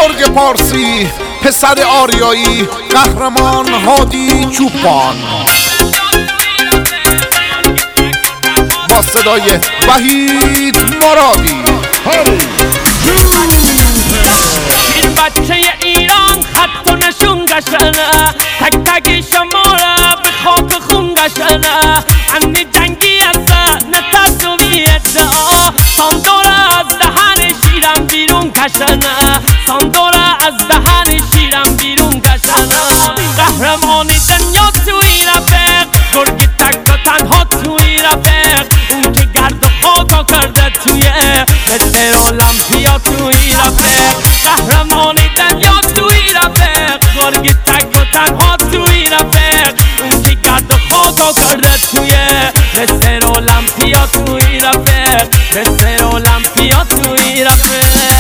گرگ پارسی، پسر آریایی، قهرمان هادی چوپان، با صدای وحید مرادی. این بچه ایران خط و نشون قشنه، تک تک شما را به خاک خون قشنه. انی جنگی هسته نترس و بی‌ادعا، ساندوره از دهن شیرم بیرون کشنه، ساندوره از دهن شیرم بیرون کشنه. قهرمانی دنیا توی رفیق، گرگی تک و تنها توی رفیق، اون که گرد و خاکا کرده توی مستر المپیا توی رفیق. قهرمانی دنیا توی رفیق، گرگی تک و تنها توی رفیق، اون که گرد و خاکا کرده توی مستر المپیا توی رفیق، مستر المپیا توی رفیق.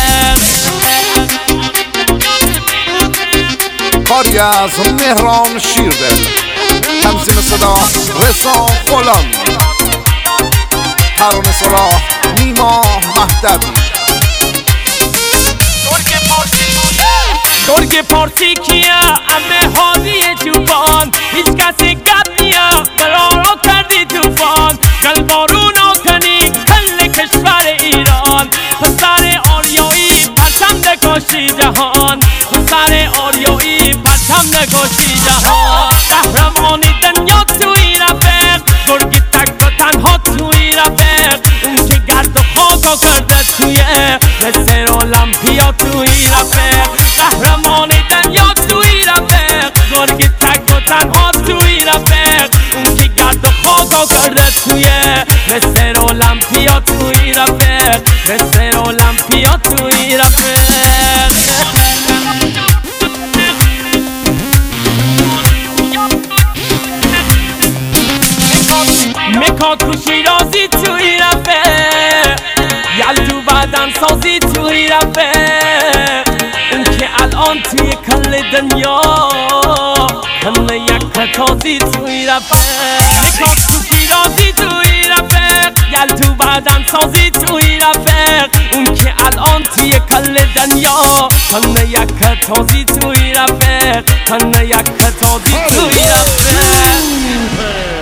کاری از مهران شیردل، تنظیم صدا رضا غلامی، ترانه سراح نیما مهدوی. گرگ پارسی کیه؟ امه هادی چوپان، هیچ کسی گپ نیا قرارو کردی توفان. قلبارو نکنی کل کشور ایران، پسر آریایی پرچم نکاشی جهان، پسر آریایی پرچم نکاشی جهان. قهرمانی دنیا توی رفیق، گرگی تک و تنها توی رفیق، اون که گرد و خاکا کرده توی مستر المپیا توی رفیق. قهرمانی دنیا توی رفیق، گرگی تک و تنها توی رفیق، اون که گرد و خاکا کرده توی مستر المپیا توی رفیق، مستر المپیا توی رفیق. مکا تو شیرازی توی رفیق، یلدو بدن سازی توی رفیق، اون که الان توی کل دنیا همه یک تازی توی رفیق. مکا تو شیرازی توی رفیق، یلدو بدن سازی توی رفیق، اون که الان توی کل دنیا همه یک تازی توی رفیق، همه یک تازی توی رفیق.